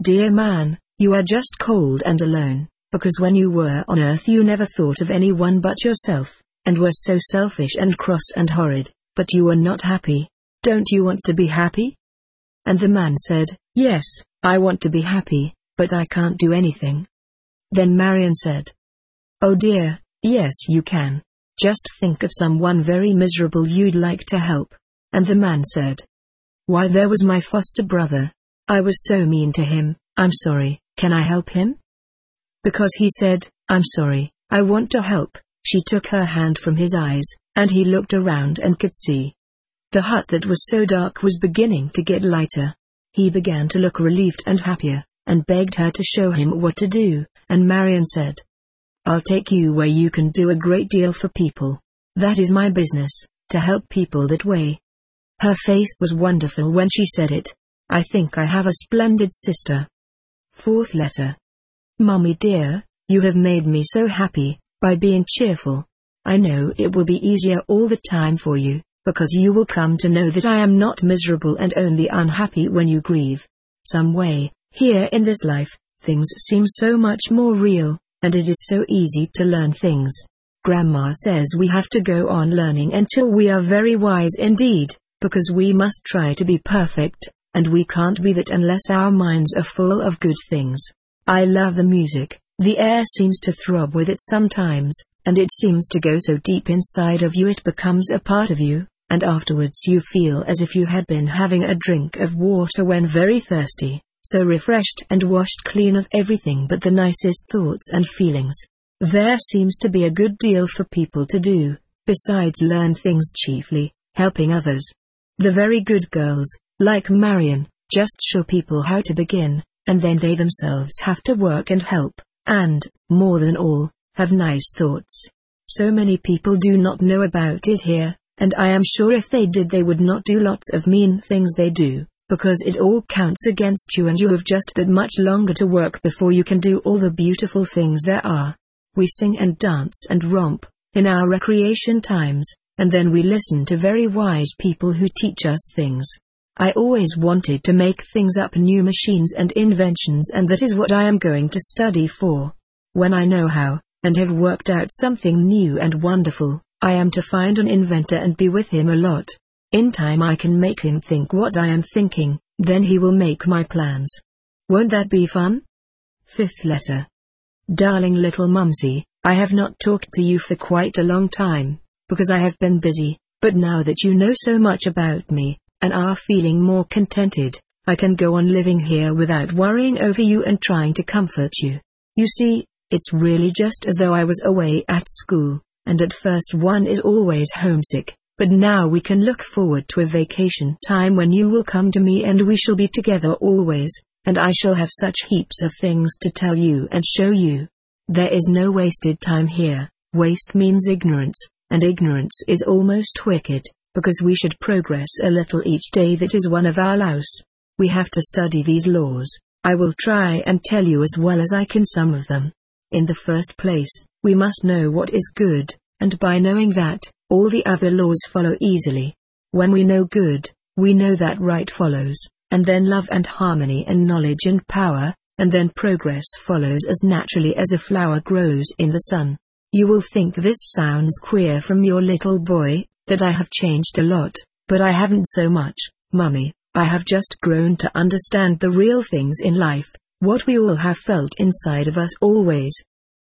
Dear man, you are just cold and alone, because when you were on Earth you never thought of anyone but yourself, and were so selfish and cross and horrid, but you were not happy. Don't you want to be happy? And the man said, yes, I want to be happy, but I can't do anything. Then Marion said, oh dear, yes you can. Just think of someone very miserable you'd like to help. And the man said, why, there was my foster brother. I was so mean to him. I'm sorry, can I help him? Because he said, I'm sorry, I want to help. She took her hand from his eyes, and he looked around and could see. The hut that was so dark was beginning to get lighter. He began to look relieved and happier, and begged her to show him what to do, and Marion said, I'll take you where you can do a great deal for people. That is my business, to help people that way. Her face was wonderful when she said it. I think I have a splendid sister. Fourth letter. Mummy dear, you have made me so happy, by being cheerful. I know it will be easier all the time for you, because you will come to know that I am not miserable and only unhappy when you grieve. Some way, here in this life, things seem so much more real, and it is so easy to learn things. Grandma says we have to go on learning until we are very wise indeed, because we must try to be perfect, and we can't be that unless our minds are full of good things. I love the music, the air seems to throb with it sometimes, and it seems to go so deep inside of you it becomes a part of you, and afterwards you feel as if you had been having a drink of water when very thirsty, so refreshed and washed clean of everything but the nicest thoughts and feelings. There seems to be a good deal for people to do, besides learn things, chiefly helping others. The very good girls, like Marion, just show people how to begin, and then they themselves have to work and help, and, more than all, have nice thoughts. So many people do not know about it here, and I am sure if they did they would not do lots of mean things they do, because it all counts against you and you have just that much longer to work before you can do all the beautiful things there are. We sing and dance and romp, in our recreation times, and then we listen to very wise people who teach us things. I always wanted to make things up, new machines and inventions, and that is what I am going to study for. When I know how, and have worked out something new and wonderful, I am to find an inventor and be with him a lot. In time I can make him think what I am thinking, then he will make my plans. Won't that be fun? Fifth letter. Darling little Mumsy, I have not talked to you for quite a long time, because I have been busy, but now that you know so much about me, and are feeling more contented, I can go on living here without worrying over you and trying to comfort you. You see, it's really just as though I was away at school, and at first one is always homesick, but now we can look forward to a vacation time when you will come to me and we shall be together always, and I shall have such heaps of things to tell you and show you. There is no wasted time here. Waste means ignorance, and ignorance is almost wicked, because we should progress a little each day. That is one of our laws. We have to study these laws. I will try and tell you as well as I can some of them. In the first place, we must know what is good, and by knowing that, all the other laws follow easily. When we know good, we know that right follows, and then love and harmony and knowledge and power, and then progress follows as naturally as a flower grows in the sun. You will think this sounds queer from your little boy, that I have changed a lot, but I haven't so much, Mummy. I have just grown to understand the real things in life, what we all have felt inside of us always.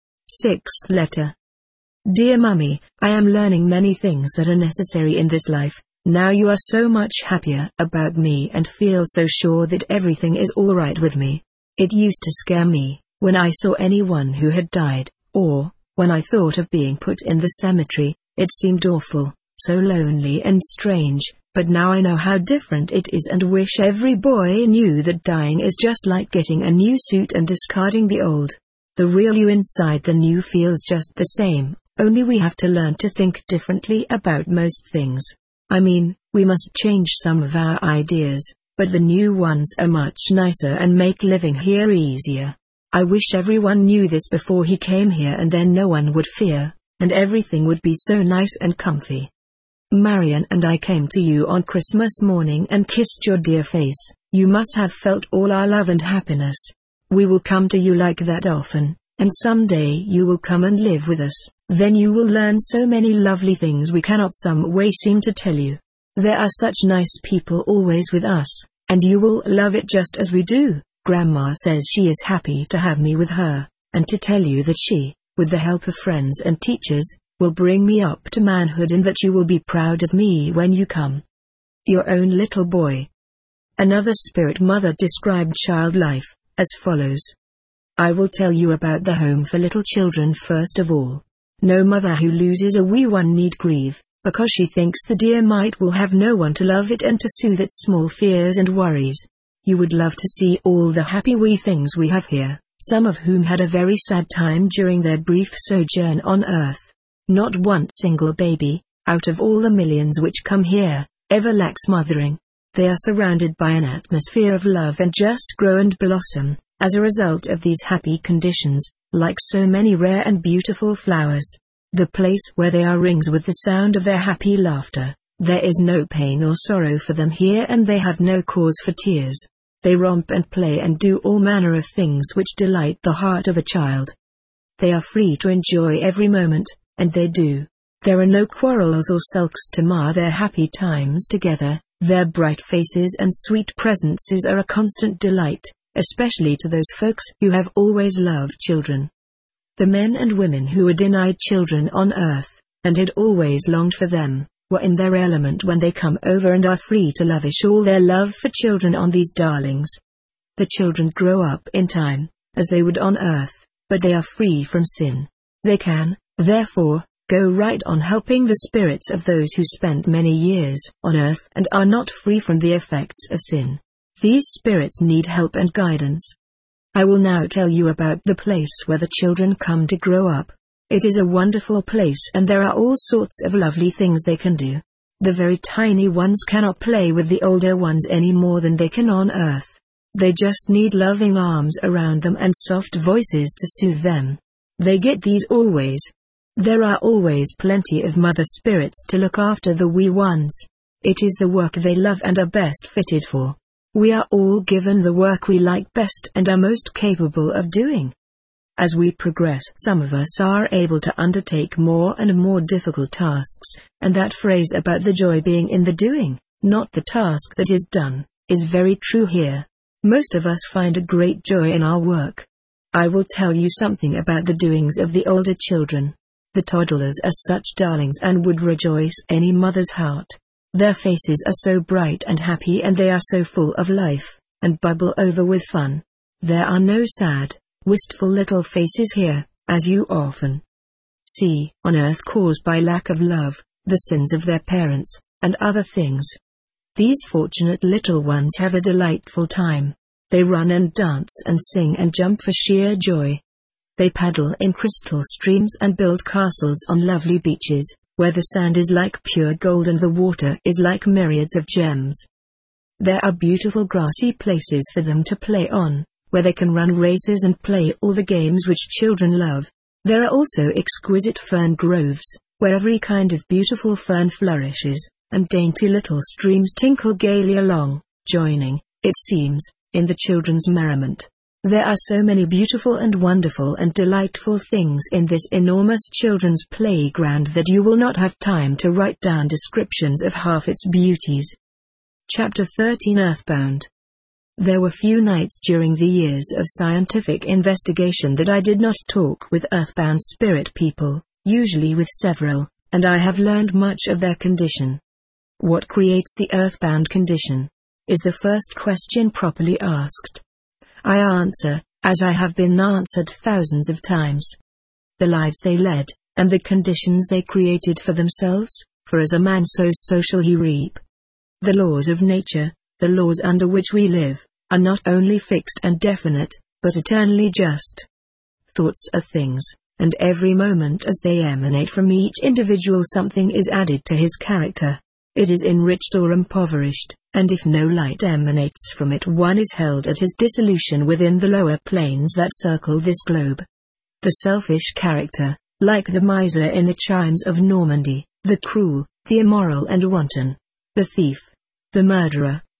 Sixth letter. Dear Mummy, I am learning many things that are necessary in this life. Now you are so much happier about me and feel so sure that everything is all right with me. It used to scare me, when I saw anyone who had died, or, when I thought of being put in the cemetery, it seemed awful, so lonely and strange, but now I know how different it is and wish every boy knew that dying is just like getting a new suit and discarding the old. The real you inside the new feels just the same, only we have to learn to think differently about most things. I mean, we must change some of our ideas, but the new ones are much nicer and make living here easier. I wish everyone knew this before he came here, and then no one would fear, and everything would be so nice and comfy. Marion and I came to you on Christmas morning and kissed your dear face, You must have felt all our love and happiness. We will come to you like that often, and someday you will come and live with us. Then you will learn so many lovely things we cannot some way seem to tell you. There are such nice people always with us, and you will love it just as we do. Grandma says she is happy to have me with her, and to tell you that she, with the help of friends and teachers, will bring me up to manhood, and that you will be proud of me when you come. Your own little boy. Another spirit mother described child life as follows. I will tell you about the home for little children first of all. No mother who loses a wee one need grieve, because she thinks the dear mite will have no one to love it and to soothe its small fears and worries. You would love to see all the happy wee things we have here, some of whom had a very sad time during their brief sojourn on earth. Not one single baby, out of all the millions which come here, ever lacks mothering. They are surrounded by an atmosphere of love and just grow and blossom, as a result of these happy conditions, like so many rare and beautiful flowers. The place where they are rings with the sound of their happy laughter. There is no pain or sorrow for them here, and they have no cause for tears. They romp and play and do all manner of things which delight the heart of a child. They are free to enjoy every moment, and they do. There are no quarrels or sulks to mar their happy times together. Their bright faces and sweet presences are a constant delight, especially to those folks who have always loved children. The men and women who were denied children on earth, and had always longed for them, were in their element when they come over and are free to lavish all their love for children on these darlings. The children grow up in time, as they would on earth, but they are free from sin. They can, therefore, go right on helping the spirits of those who spent many years on earth and are not free from the effects of sin. These spirits need help and guidance. I will now tell you about the place where the children come to grow up. It is a wonderful place, and there are all sorts of lovely things they can do. The very tiny ones cannot play with the older ones any more than they can on earth. They just need loving arms around them and soft voices to soothe them. They get these always. There are always plenty of mother spirits to look after the wee ones. It is the work they love and are best fitted for. We are all given the work we like best and are most capable of doing. As we progress, some of us are able to undertake more and more difficult tasks, and that phrase about the joy being in the doing, not the task that is done, is very true here. Most of us find a great joy in our work. I will tell you something about the doings of the older children. The toddlers are such darlings and would rejoice any mother's heart. Their faces are so bright and happy, and they are so full of life, and bubble over with fun. There are no sad, wistful little faces here, as you often see on earth, caused by lack of love, the sins of their parents, and other things. These fortunate little ones have a delightful time. They run and dance and sing and jump for sheer joy. They paddle in crystal streams and build castles on lovely beaches, where the sand is like pure gold and the water is like myriads of gems. There are beautiful grassy places for them to play on, where they can run races and play all the games which children love. There are also exquisite fern groves, where every kind of beautiful fern flourishes, and dainty little streams tinkle gaily along, joining, it seems, in the children's merriment. There are so many beautiful and wonderful and delightful things in this enormous children's playground that you will not have time to write down descriptions of half its beauties. Chapter 13 Earthbound. There were few nights during the years of scientific investigation that I did not talk with earthbound spirit people, usually with several, and I have learned much of their condition. What creates the earthbound condition? Is the first question properly asked. I answer, as I have been answered thousands of times. The lives they led, and the conditions they created for themselves, for as a man sows so shall he reap. The laws of nature, the laws under which we live, are not only fixed and definite, but eternally just. Thoughts are things, and every moment as they emanate from each individual something is added to his character. It is enriched or impoverished, and if no light emanates from it, one is held at his dissolution within the lower planes that circle this globe. The selfish character, like the miser in the chimes of Normandy, the cruel, the immoral and wanton, the thief, the murderer,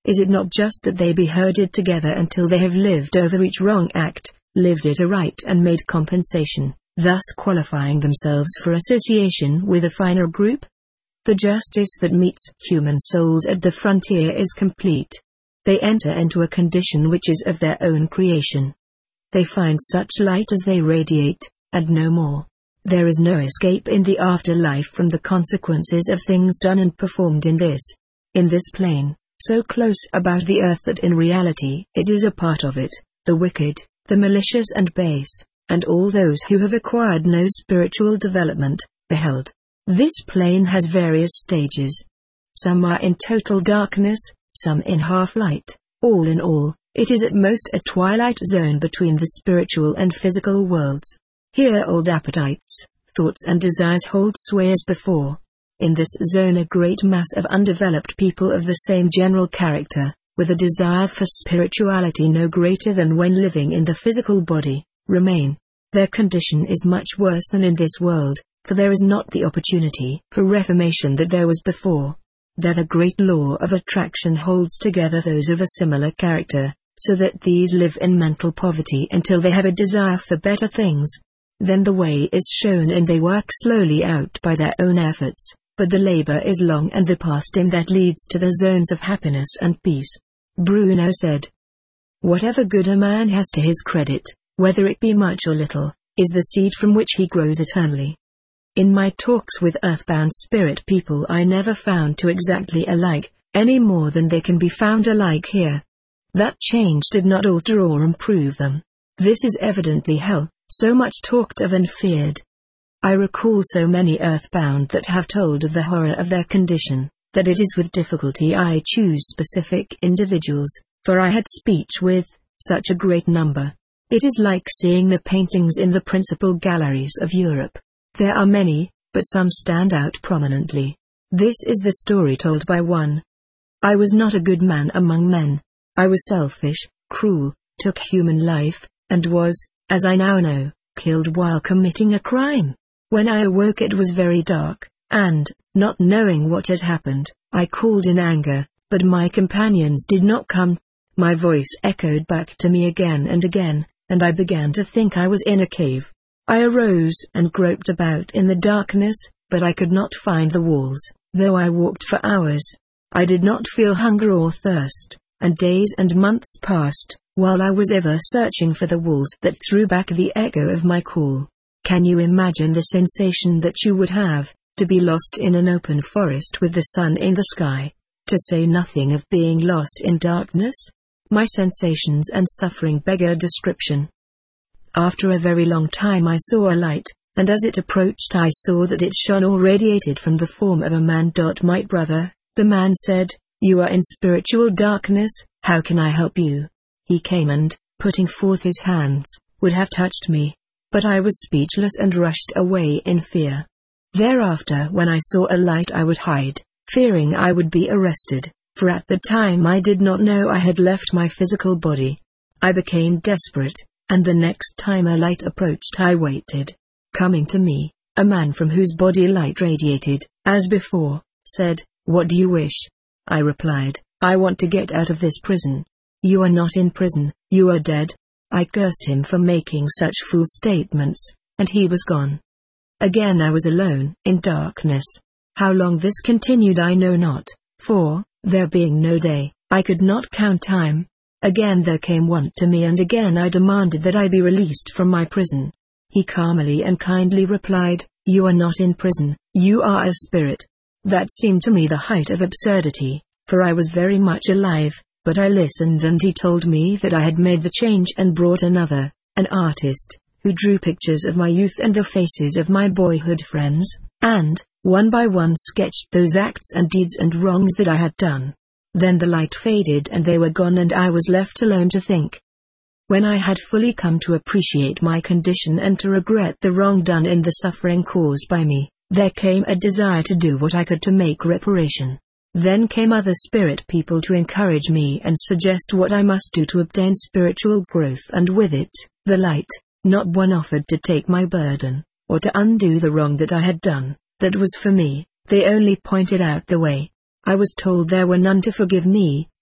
Is it not just that they be herded together until they have lived over each wrong act, lived it aright and made compensation, thus qualifying themselves for association with a finer group? The justice that meets human souls at the frontier is complete. They enter into a condition which is of their own creation. They find such light as they radiate, and no more. There is no escape in the afterlife from the consequences of things done and performed in this plane, so close about the earth that in reality it is a part of it. The wicked, the malicious and base, and all those who have acquired no spiritual development, beheld. This plane has various stages. Some are in total darkness, some in half light. All in all, it is at most a twilight zone between the spiritual and physical worlds. Here old appetites, thoughts and desires hold sway as before. In this zone a great mass of undeveloped people of the same general character, with a desire for spirituality no greater than when living in the physical body, remain. Their condition is much worse than in this world, for there is not the opportunity for reformation that there was before. There the great law of attraction holds together those of a similar character, so that these live in mental poverty until they have a desire for better things. Then the way is shown and they work slowly out by their own efforts, but the labor is long and the path dim that leads to the zones of happiness and peace. Bruno said, "Whatever good a man has to his credit, whether it be much or little, is the seed from which he grows eternally." In my talks with earthbound spirit people I never found two exactly alike, any more than they can be found alike here. That change did not alter or improve them. This is evidently hell, so much talked of and feared. I recall so many earthbound that have told of the horror of their condition, that it is with difficulty I choose specific individuals, for I had speech with such a great number. It is like seeing the paintings in the principal galleries of Europe. There are many, but some stand out prominently. This is the story told by one. I was not a good man among men. I was selfish, cruel, took human life, and was, as I now know, killed while committing a crime. When I awoke it was very dark, and, not knowing what had happened, I called in anger, but my companions did not come. My voice echoed back to me again, and I began to think I was in a cave. I arose and groped about in the darkness, but I could not find the walls, though I walked for hours. I did not feel hunger or thirst, and days and months passed, while I was ever searching for the walls that threw back the echo of my call. Can you imagine the sensation that you would have, to be lost in an open forest with the sun in the sky, to say nothing of being lost in darkness? My sensations and suffering beggar description. After a very long time I saw a light, and as it approached I saw that it shone or radiated from the form of a man. My brother, the man said, "You are in spiritual darkness, how can I help you?" He came and, putting forth his hands, would have touched me, but I was speechless and rushed away in fear. Thereafter when I saw a light I would hide, fearing I would be arrested, for at the time I did not know I had left my physical body. I became desperate, and the next time a light approached I waited. Coming to me, a man from whose body light radiated, as before, said, "What do you wish?" I replied, "I want to get out of this prison." "You are not in prison, you are dead." I cursed him for making such fool statements, and he was gone. Again I was alone, in darkness. How long this continued I know not, for, there being no day, I could not count time. Again there came one to me and again I demanded that I be released from my prison. He calmly and kindly replied, "You are not in prison, you are a spirit." That seemed to me the height of absurdity, for I was very much alive, but I listened and he told me that I had made the change and brought another, an artist, who drew pictures of my youth and the faces of my boyhood friends, and, one by one sketched those acts and deeds and wrongs that I had done. Then the light faded and they were gone and I was left alone to think. When I had fully come to appreciate my condition and to regret the wrong done and the suffering caused by me, there came a desire to do what I could to make reparation. Then came other spirit people to encourage me and suggest what I must do to obtain spiritual growth, and with it, the light. Not one offered to take my burden, or to undo the wrong that I had done. That was for me, they only pointed out the way. I was told there were none to forgive me,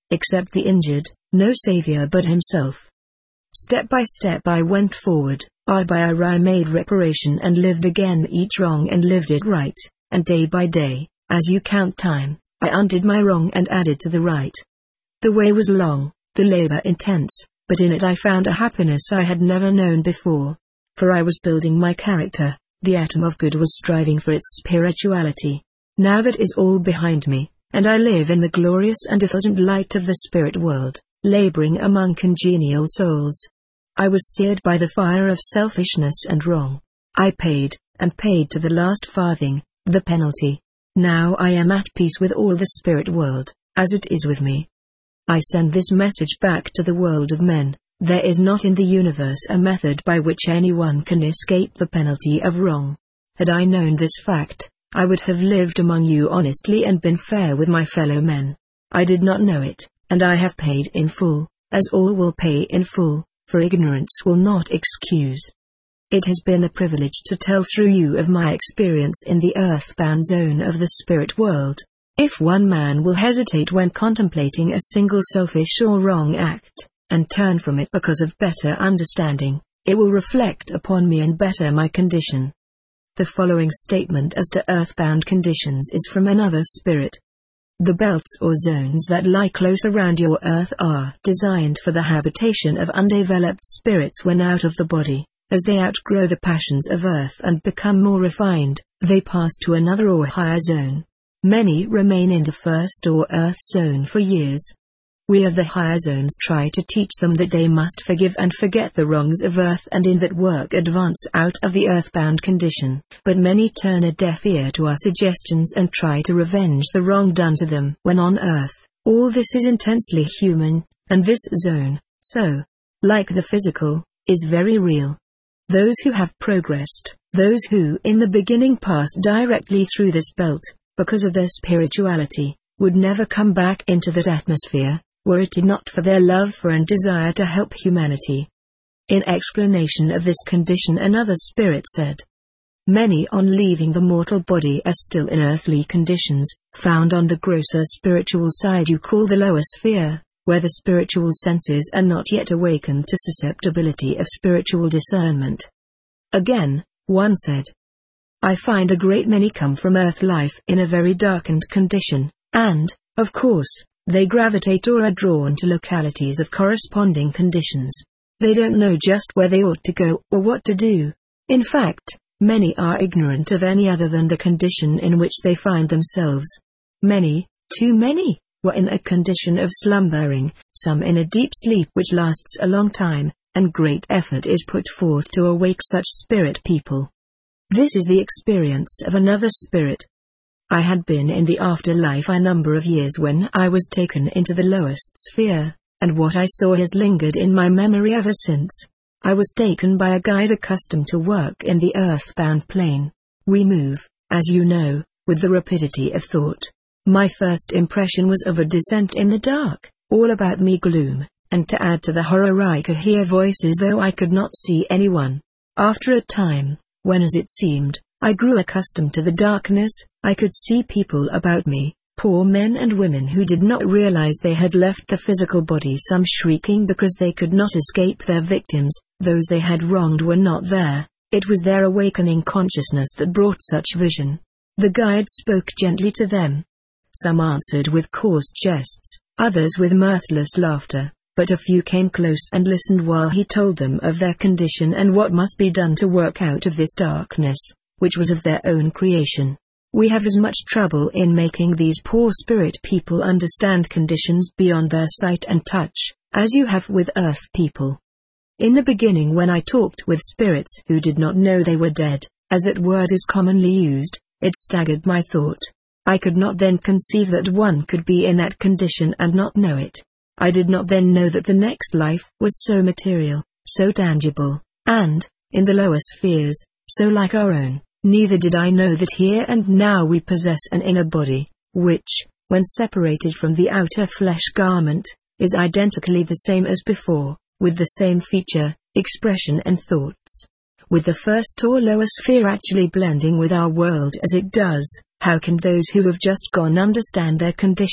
except the injured, no savior but himself. Step by step I went forward, eye by eye I made reparation and lived again each wrong and lived it right, and day by day, as you count time, I undid my wrong and added to the right. The way was long, the labor intense, but in it I found a happiness I had never known before. For I was building my character, the atom of good was striving for its spirituality. Now that is all behind me, and I live in the glorious and effulgent light of the spirit world, laboring among congenial souls. I was seared by the fire of selfishness and wrong. I paid, and paid to the last farthing, the penalty. Now I am at peace with all the spirit world, as it is with me. I send this message back to the world of men. There is not in the universe a method by which anyone can escape the penalty of wrong. Had I known this fact, I would have lived among you honestly and been fair with my fellow men. I did not know it, and I have paid in full, as all will pay in full, for ignorance will not excuse. It has been a privilege to tell through you of my experience in the earthbound zone of the spirit world. If one man will hesitate when contemplating a single selfish or wrong act, and turn from it because of better understanding, it will reflect upon me and better my condition. The following statement as to earthbound conditions is from another spirit. The belts or zones that lie close around your earth are designed for the habitation of undeveloped spirits when out of the body. As they outgrow the passions of earth and become more refined, they pass to another or higher zone. Many remain in the first or earth zone for years. We of the higher zones try to teach them that they must forgive and forget the wrongs of earth and in that work advance out of the earthbound condition, but many turn a deaf ear to our suggestions and try to revenge the wrong done to them when on earth. All this is intensely human, and this zone, so, like the physical, is very real. Those who have progressed, those who in the beginning passed directly through this belt, because of their spirituality, would never come back into that atmosphere, were it not for their love for and desire to help humanity. In explanation of this condition another spirit said, many on leaving the mortal body are still in earthly conditions, found on the grosser spiritual side you call the lower sphere, where the spiritual senses are not yet awakened to susceptibility of spiritual discernment. Again, one said, I find a great many come from earth life in a very darkened condition, and, of course, they gravitate or are drawn to localities of corresponding conditions. They don't know just where they ought to go or what to do. In fact, many are ignorant of any other than the condition in which they find themselves. Many, too many, were in a condition of slumbering, some in a deep sleep which lasts a long time, and great effort is put forth to awake such spirit people. This is the experience of another spirit. I had been in the afterlife a number of years when I was taken into the lowest sphere, and what I saw has lingered in my memory ever since. I was taken by a guide accustomed to work in the earthbound plane. We move, as you know, with the rapidity of thought. My first impression was of a descent in the dark, all about me gloom, and to add to the horror I could hear voices though I could not see anyone. After a time, when as it seemed, I grew accustomed to the darkness, I could see people about me, poor men and women who did not realize they had left the physical body, some shrieking because they could not escape their victims, those they had wronged were not there. It was their awakening consciousness that brought such vision. The guide spoke gently to them. Some answered with coarse jests, others with mirthless laughter, but a few came close and listened while he told them of their condition and what must be done to work out of this darkness, which was of their own creation. We have as much trouble in making these poor spirit people understand conditions beyond their sight and touch, as you have with earth people. In the beginning, when I talked with spirits who did not know they were dead, as that word is commonly used, it staggered my thought. I could not then conceive that one could be in that condition and not know it. I did not then know that the next life was so material, so tangible, and, in the lower spheres, so like our own. Neither did I know that here and now we possess an inner body, which, when separated from the outer flesh garment, is identically the same as before, with the same feature, expression and thoughts. With the first or lower sphere actually blending with our world as it does, how can those who have just gone understand their condition,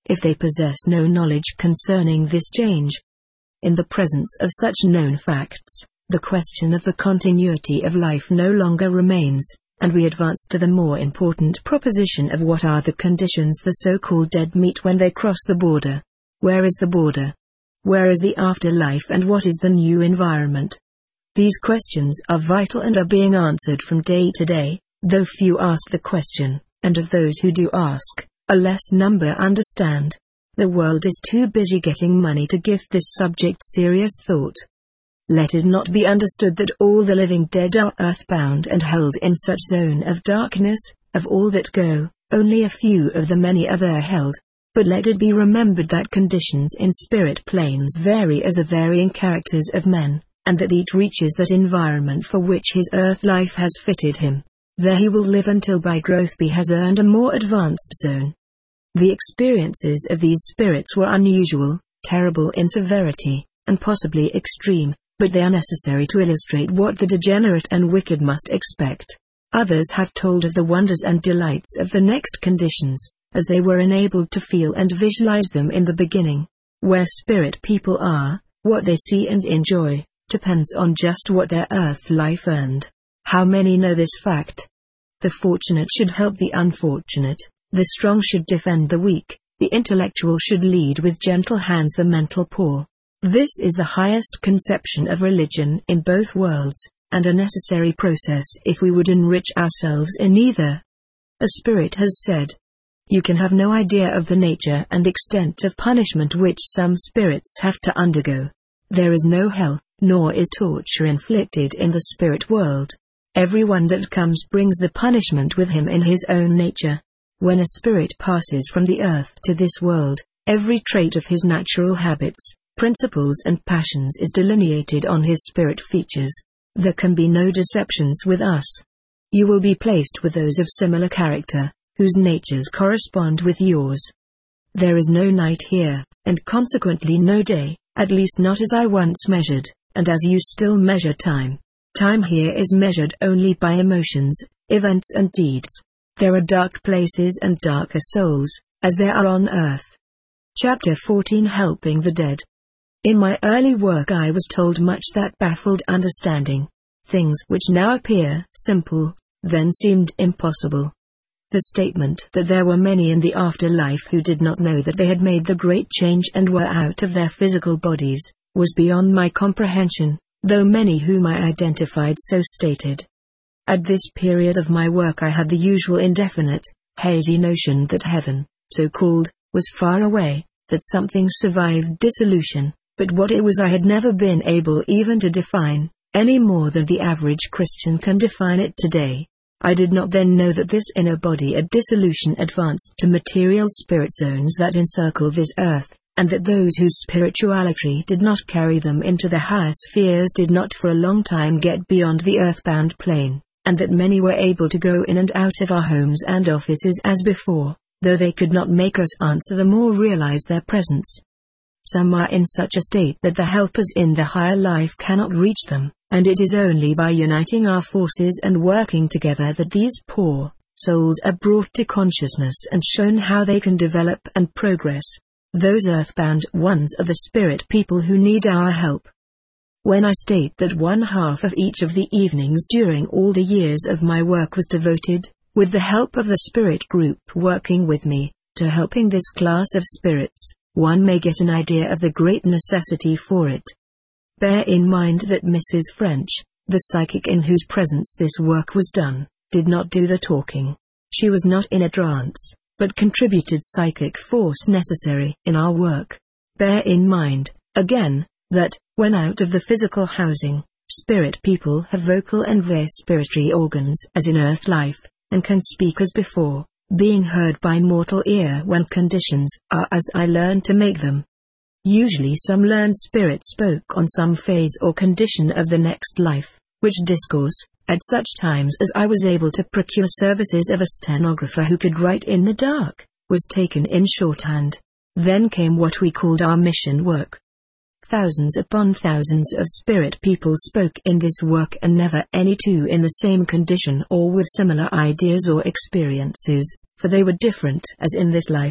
if they possess no knowledge concerning this change. In the presence of such known facts, the question of the continuity of life no longer remains, and we advance to the more important proposition of what are the conditions the so-called dead meet when they cross the border. Where is the border? Where is the afterlife, and what is the new environment? These questions are vital and are being answered from day to day, though few ask the question, and of those who do ask, a less number understand. The world is too busy getting money to give this subject serious thought. Let it not be understood that all the living dead are earthbound and held in such zone of darkness. Of all that go, only a few of the many are there held. But let it be remembered that conditions in spirit planes vary as the varying characters of men, and that each reaches that environment for which his earth life has fitted him. There he will live until by growth he has earned a more advanced zone. The experiences of these spirits were unusual, terrible in severity, and possibly extreme, but they are necessary to illustrate what the degenerate and wicked must expect. Others have told of the wonders and delights of the next conditions, as they were enabled to feel and visualize them in the beginning. Where spirit people are, what they see and enjoy, depends on just what their earth life earned. How many know this fact? The fortunate should help the unfortunate, the strong should defend the weak, the intellectual should lead with gentle hands the mental poor. This is the highest conception of religion in both worlds, and a necessary process if we would enrich ourselves in either. A spirit has said, "You can have no idea of the nature and extent of punishment which some spirits have to undergo. There is no hell, nor is torture inflicted in the spirit world. Everyone that comes brings the punishment with him in his own nature. When a spirit passes from the earth to this world, every trait of his natural habits, principles and passions is delineated on his spirit features. There can be no deceptions with us. You will be placed with those of similar character, whose natures correspond with yours. There is no night here, and consequently no day, at least not as I once measured, and as you still measure time. Time here is measured only by emotions, events and deeds. There are dark places and darker souls, as there are on earth." Chapter 14, Helping the Dead. In my early work I was told much that baffled understanding. Things which now appear simple, then seemed impossible. The statement that there were many in the afterlife who did not know that they had made the great change and were out of their physical bodies, was beyond my comprehension, though many whom I identified so stated. At this period of my work I had the usual indefinite, hazy notion that heaven, so called, was far away, that something survived dissolution, but what it was I had never been able even to define, any more than the average Christian can define it today. I did not then know that this inner body at dissolution advanced to material spirit zones that encircle this earth, and that those whose spirituality did not carry them into the higher spheres did not for a long time get beyond the earthbound plane, and that many were able to go in and out of our homes and offices as before, though they could not make us answer them or realize their presence. Some are in such a state that the helpers in the higher life cannot reach them, and it is only by uniting our forces and working together that these poor souls are brought to consciousness and shown how they can develop and progress. Those earthbound ones are the spirit people who need our help. When I state that 1/2 of each of the evenings during all the years of my work was devoted, with the help of the spirit group working with me, to helping this class of spirits, one may get an idea of the great necessity for it. Bear in mind that Mrs. French, the psychic in whose presence this work was done, did not do the talking. She was not in a trance, but contributed psychic force necessary in our work. Bear in mind, again, that, when out of the physical housing, spirit people have vocal and respiratory organs as in earth life, and can speak as before, being heard by mortal ear when conditions are as I learned to make them. Usually some learned spirit spoke on some phase or condition of the next life, which discourse, at such times as I was able to procure services of a stenographer who could write in the dark, was taken in shorthand. Then came what we called our mission work. Thousands upon thousands of spirit people spoke in this work, and never any two in the same condition or with similar ideas or experiences, for they were different as in this life.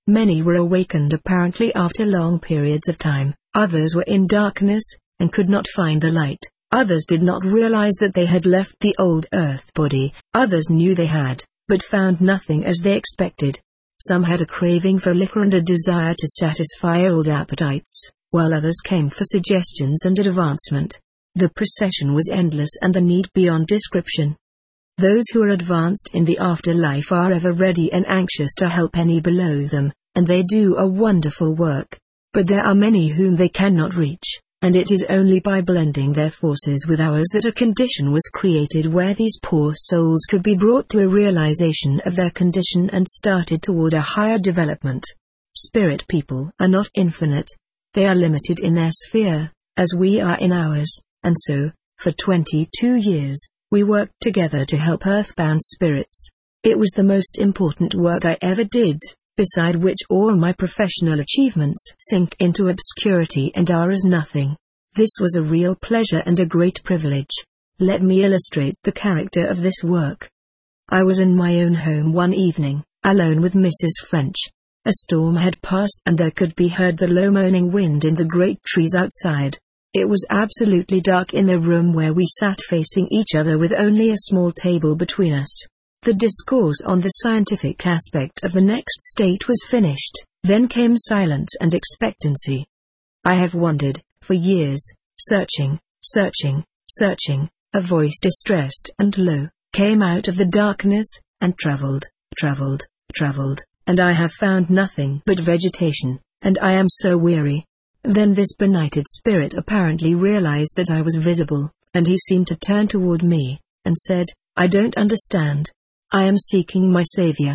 Many were awakened apparently after long periods of time, others were in darkness, and could not find the light, others did not realize that they had left the old earth body, others knew they had, but found nothing as they expected. Some had a craving for liquor and a desire to satisfy old appetites, while others came for suggestions and advancement. The procession was endless and the need beyond description. Those who are advanced in the afterlife are ever ready and anxious to help any below them, and they do a wonderful work. But there are many whom they cannot reach, and it is only by blending their forces with ours that a condition was created where these poor souls could be brought to a realization of their condition and started toward a higher development. Spirit people are not infinite. They are limited in their sphere, as we are in ours, and so, for 22 years, we worked together to help earthbound spirits. It was the most important work I ever did, beside which all my professional achievements sink into obscurity and are as nothing. This was a real pleasure and a great privilege. Let me illustrate the character of this work. I was in my own home one evening, alone with Mrs. French. A storm had passed and there could be heard the low moaning wind in the great trees outside. It was absolutely dark in the room where we sat facing each other with only a small table between us. The discourse on the scientific aspect of the next state was finished, then came silence and expectancy. I have wondered, for years, searching. A voice distressed and low, came out of the darkness, and traveled, and I have found nothing but vegetation, and I am so weary. Then this benighted spirit apparently realized that I was visible, and he seemed to turn toward me, and said, "I don't understand. I am seeking my Savior.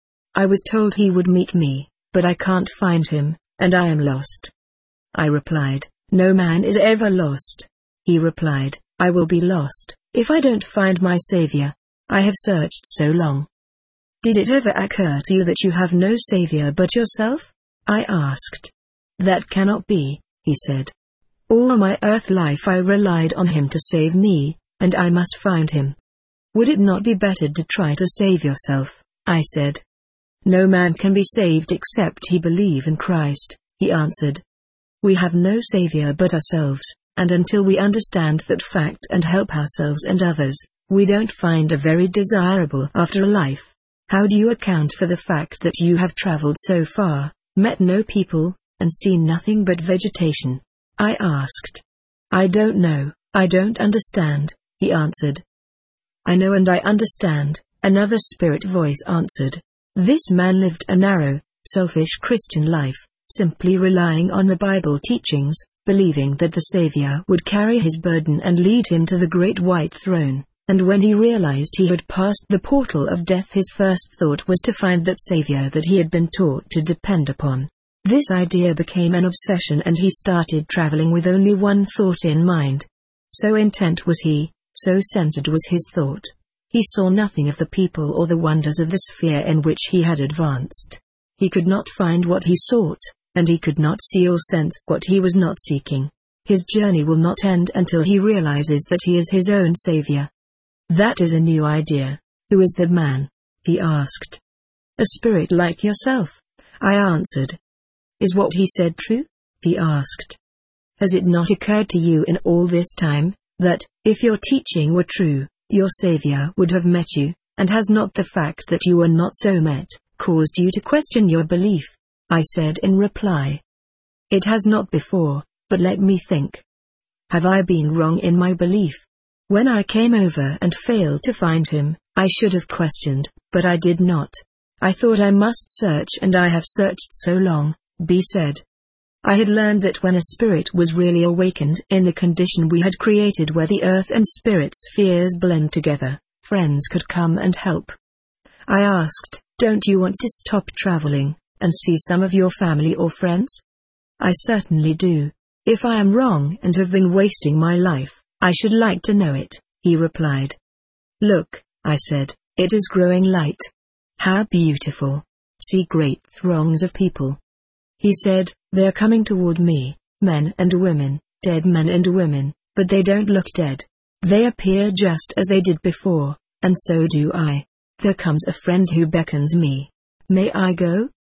I was told he would meet me, but I can't find him, and I am lost." I replied, "No man is ever lost." He replied, "I will be lost, if I don't find my Savior. I have searched so long." "Did it ever occur to you that you have no Savior but yourself?" I asked. "That cannot be," he said. "All my earth life I relied on him to save me, and I must find him." "Would it not be better to try to save yourself?" I said. "No man can be saved except he believe in Christ," he answered. "We have no Savior but ourselves, and until we understand that fact and help ourselves and others, we don't find a very desirable afterlife. How do you account for the fact that you have traveled so far, met no people, and seen nothing but vegetation?" I asked. "I don't know, I don't understand," he answered. "I know and I understand," another spirit voice answered. "This man lived a narrow, selfish Christian life, simply relying on the Bible teachings, believing that the Savior would carry his burden and lead him to the great white throne, and when he realized he had passed the portal of death his first thought was to find that Savior that he had been taught to depend upon. This idea became an obsession and he started traveling with only one thought in mind. So intent was he, so centered was his thought. He saw nothing of the people or the wonders of the sphere in which he had advanced. He could not find what he sought, and he could not see or sense what he was not seeking. His journey will not end until he realizes that he is his own Savior." "That is a new idea. Who is that man?" he asked. "A spirit like yourself," I answered. "Is what he said true?" he asked. "Has it not occurred to you in all this time, that, if your teaching were true, your Savior would have met you, and has not the fact that you were not so met, caused you to question your belief?" I said in reply. "It has not before, but let me think. Have I been wrong in my belief? When I came over and failed to find him, I should have questioned, but I did not. I thought I must search and I have searched so long," B said. I had learned that when a spirit was really awakened in the condition we had created where the earth and spirit spheres blend together, friends could come and help. I asked, "Don't you want to stop traveling, and see some of your family or friends?" "I certainly do. If I am wrong and have been wasting my life, I should like to know it," he replied. "Look," I said, "it is growing light. How beautiful. See great throngs of people." He said, "They are coming toward me, men and women, dead men and women, but they don't look dead. They appear just as they did before, and so do I. There comes a friend who beckons me. May I go?"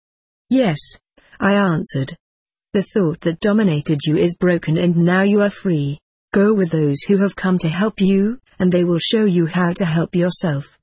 Yes, I answered. The thought that dominated you is broken and now you are free. Go with those who have come to help you, and they will show you how to help yourself.